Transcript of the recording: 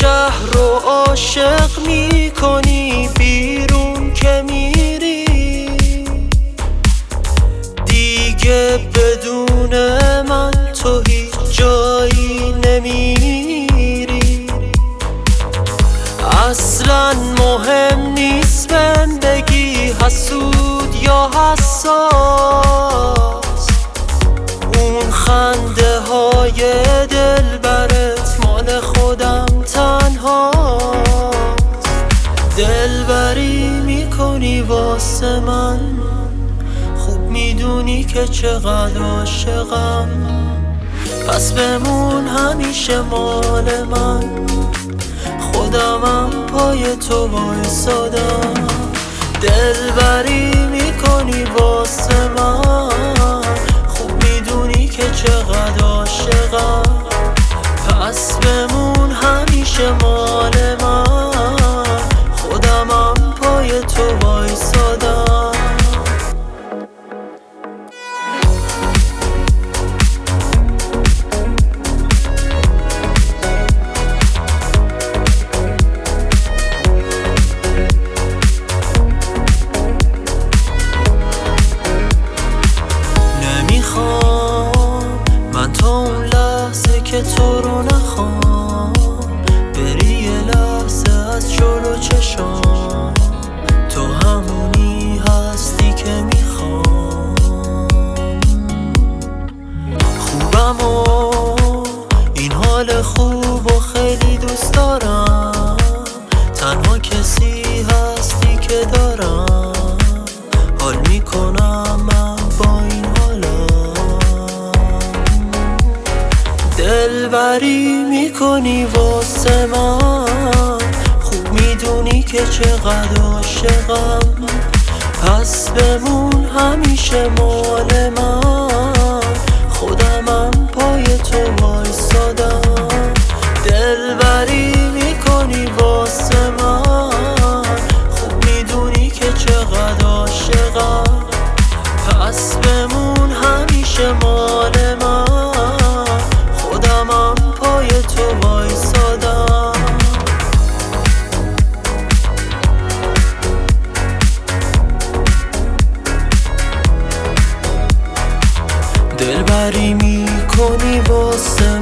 شهر رو عاشق میکنی، بیرون که میری دیگه بدون من تو هیچ جایی نمیری. اصلا مهم نیست بهم بگی حسود یا حساس، اون خنده های دلبرت مال خودم تنهاست. دلبری میکنی واسه من، خوب میدونی که چقدر عاشقم، پس بمون همیشه مال من، خودمم پای تو وایسادم. دلبری میکنی واسه من، خوب میدونی که چقدر عاشقم، پس بمون همیشه مال من، خودمم پای تو وایسادم. من تا اون لحظه که تو رو نخوام بری یه لحظه از جلو چشام، تو همونی هستی که میخوام. خوبم و این حال خوب و خیلی دوست دارم، تنها کسی هستی که دارم، حال میکنم من با این حالم. دلبری میکنی واسه من، خوب میدونی که چقدر عاشقم، پس بمون همیشه مال من، خودمم پای تو وایسادم. دلبری میکنی واسه من، خوب میدونی که چقدر عاشقم، پس بمون همیشه مال من، خودمم پای تو وایسادم. دلبری میکنی واسه